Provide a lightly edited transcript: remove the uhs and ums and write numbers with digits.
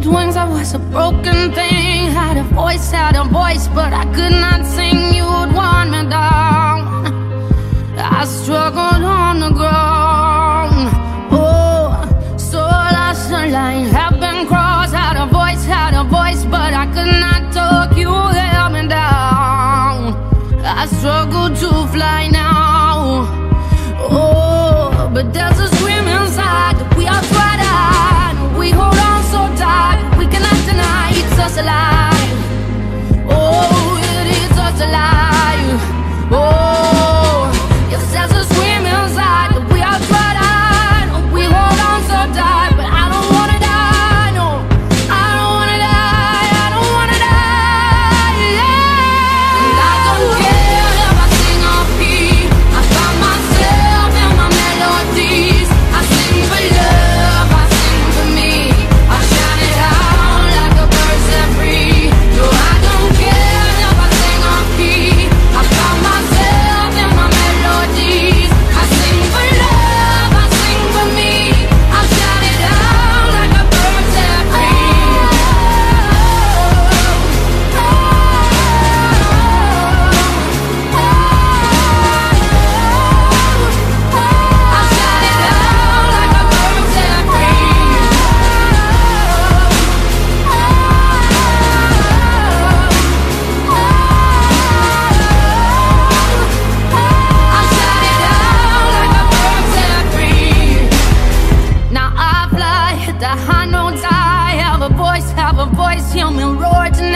with wings, I was a broken thing. Had a voice, but I could not sing. You would want me down. I struggled on the ground. Oh, so last line have been crossed. Had a voice, but I could not talk. You held me down. I struggle to fly now. Oh, but there's a scream inside that we are tried out. We hold on so tight, we cannot deny it's us alive. Oh, it is us alive. Oh, yes, there's a scream inside that we are tried out. We hold on so tight, but I don't wanna die, no. I don't wanna die, I don't wanna die, yeah. And I don't care if I sing off key. I found myself in my melodies. I sing for love, I sing for me. I shout it out like a bird set free. No, I don't care if I sing off key. I found myself in my melodies. I sing for love, I sing for me. I shout it out like a bird set free. Now I fly, hit the high notes. I have a voice, hear me roar tonight.